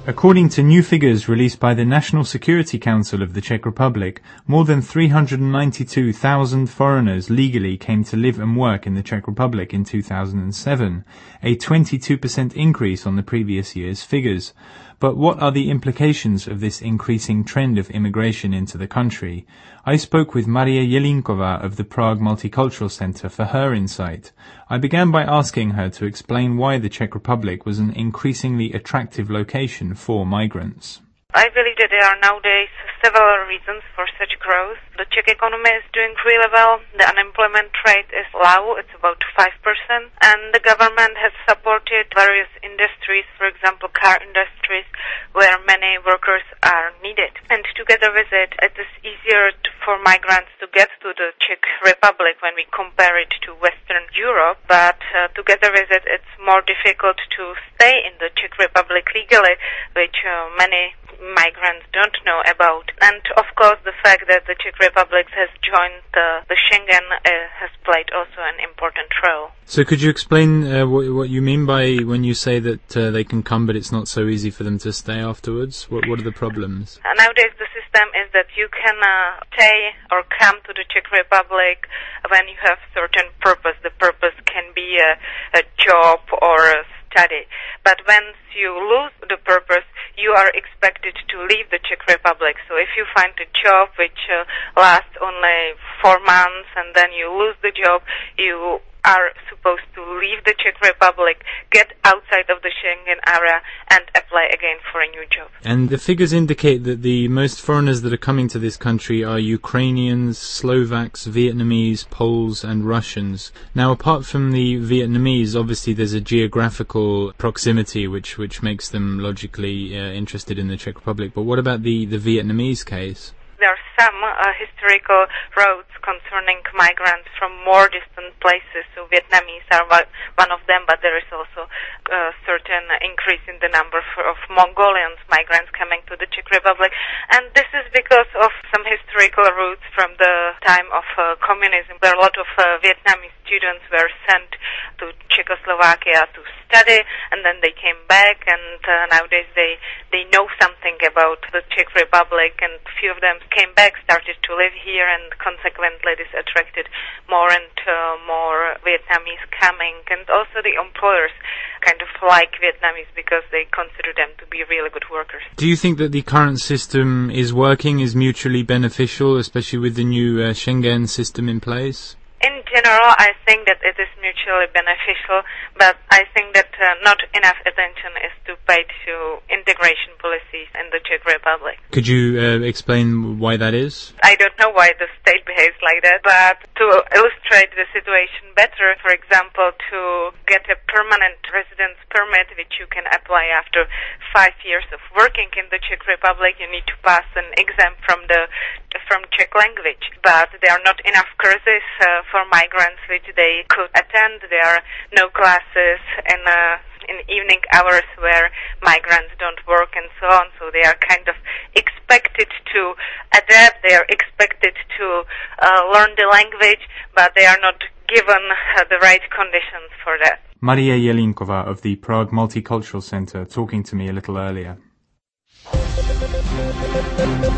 According to new figures released by the National Security Council of the Czech Republic, more than 392,000 foreigners legally came to live and work in the Czech Republic in 2007, a 22% increase on the previous year's figures. But what are the implications of this increasing trend of immigration into the country? I spoke with Maria Jelinkova of the Prague Multicultural Center for her insight. I began by asking her to explain why the Czech Republic was an increasingly attractive location for migrants. I believe that there are nowadays several reasons for such growth. The Czech economy is doing really well. The unemployment rate is low. It's about 5%. And the government has supported various industries, for example, car industries, where many workers are needed. And together with it, it is easier for migrants to get to the Czech Republic when we compare it to Western Europe. But together with it, it's more difficult to stay in the Czech Republic legally, which many migrants don't know about. And of course the fact that the Czech Republic has joined the Schengen has played also an important role. So could you explain what you mean by when you say that they can come but it's not so easy for them to stay afterwards? What are the problems? Nowadays the system is that you can stay or come to the Czech Republic when you have certain purpose. The purpose can be a job or a study. But once you lose the purpose, you are expected to leave the Czech Republic. So if you find a job which lasts only 4 months and then you lose the job, you are supposed to leave the Czech Republic, get outside of the Schengen area and apply again for a new job. And the figures indicate that the most foreigners that are coming to this country are Ukrainians, Slovaks, Vietnamese, Poles and Russians. Now, apart from the Vietnamese, obviously there's a geographical proximity which makes them logically interested in the Czech Republic. But what about the Vietnamese case? There are some historical routes concerning migrants from more distant places. So Vietnamese are one of them, but there is also a certain increase in the number of Mongolians migrants coming to the Czech Republic. And this is because of some historical routes from the time of communism, where a lot of Vietnamese students were sent to Czechoslovakia to study, and then they came back, and nowadays they know something about the Czech Republic, and few of them came back, started to live here, and consequently this attracted more and more Vietnamese coming. And also the employers kind of like Vietnamese because they consider them to be really good workers. Do you think that the current system is working, is mutually beneficial, especially with the new Schengen system in place? In general, I think that it is mutually beneficial, but I think that not enough attention is to pay to integration policies in the Czech Republic. Could you explain why that is? I don't know why the state behaves like that, but to illustrate the situation better, for example, to get a permanent residence permit, which you can apply after 5 years of working in the Czech Republic, you need to pass an exam from Czech language. But there are not enough courses for migrants which they could attend. There are no classes in evening hours where migrants don't work and so on. So they are kind of expected to adapt. They are expected to learn the language, but they are not given the right conditions for that. Maria Jelinkova of the Prague Multicultural Center talking to me a little earlier.